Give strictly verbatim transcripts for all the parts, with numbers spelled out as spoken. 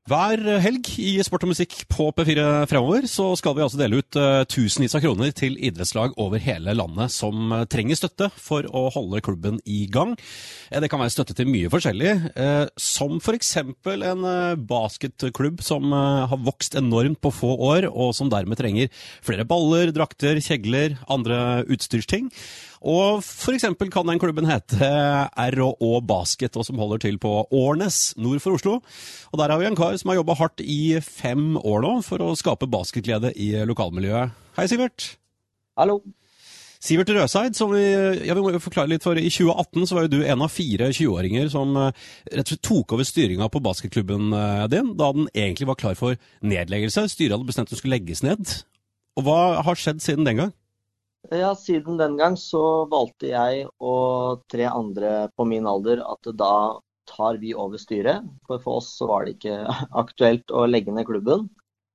Hver helg i Sport og Musikk på P fire fremover så skal vi altså dele ut uh, tusenvis av kroner til idrettslag over hele landet som uh, trenger støtte for å holde klubben i gang. Eh, det kan være støtte til mye forskjellig, eh, som for eksempel en uh, basketklubb som uh, har vokst enormt på få år, og som dermed trenger flere baller, drakter, kjegler, andre utstyrsting. Og for eksempel kan den klubben hete R og Å Basket, og som holder til på Årnes, nord for Oslo. Og der har vi en kar som har jobbet hardt i fem år nå for å skape basketglede i lokalmiljøet. Hei, Sivert. Hallo. Sivert Røseid, som vi, ja, vi må jo forklare litt, for i tjue atten så var jo du en av fire tjue-åringer som rett og slett tok over styringen på basketklubben din, da den egentlig var klar for nedleggelse. Styret hadde bestemt at den skulle legges ned. Og hva har skjedd siden den gang? Ja, siden den gang så valgte jeg og tre andre på min alder at da tar vi over styret. For for oss så var det ikke aktuelt å legge ned klubben.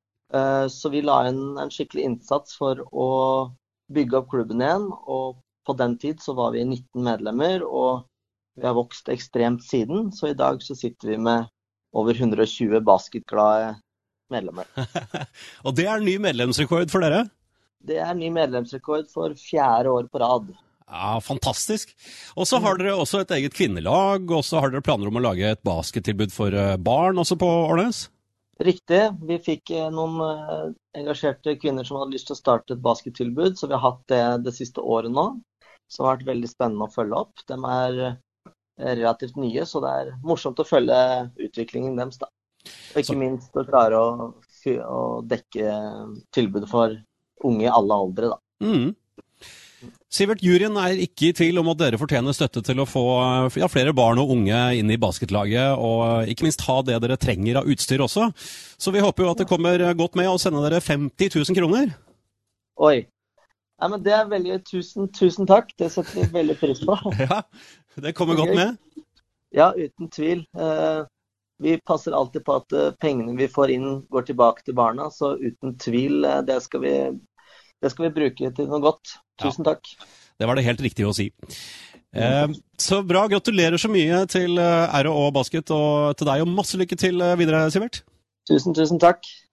Så vi la en, en skikkelig innsats for å bygge opp klubben igjen. Og på den tid så var vi nitten medlemmer, og vi har vokst ekstremt siden. Så i dag så sitter vi med over hundre og tjue basketglade medlemmer. Og det er ny medlemsrekord for dere? Det er ny medlemsrekord for fjerde år på rad. Ja, fantastisk. Og så har dere også et eget kvinnelag, og så har dere planer om å lage et baskettilbud for barn også på Årnes? Riktig. Vi fikk noen engasjerte kvinner som hadde lyst til å starte et baskettilbud, så vi har hatt det det siste året nå. Så det har vært veldig spennende å følge opp. De er relativt nye, så det er morsomt å følge utviklingen deres da. Og ikke så... minst å klare å, å dekke tilbudet for unge i alle aldre da. Mm. Sivert, juryen er ikke i tvil om at dere fortjener støtte til å få ja, flere barn og unge inn i basketlaget, og ikke minst ha det dere trenger av utstyr også. Så vi håper jo at det kommer godt med å sende dere femti tusen kroner. Oi, ja, men det er veldig tusen, tusen takk. Det setter vi veldig pris på. Ja, det kommer godt med. Ja, uten tvil. Vi passer alltid på at pengene vi får inn går tilbake til barna, så uten tvil, det skal vi, det skal vi bruke til noe godt. Tusen takk. Ja, det var det helt riktig å si. Eh, så bra, gratulerer så mye til R og Å Basket, og til deg, og masse lykke til videre, Sivert. Tusen, tusen takk.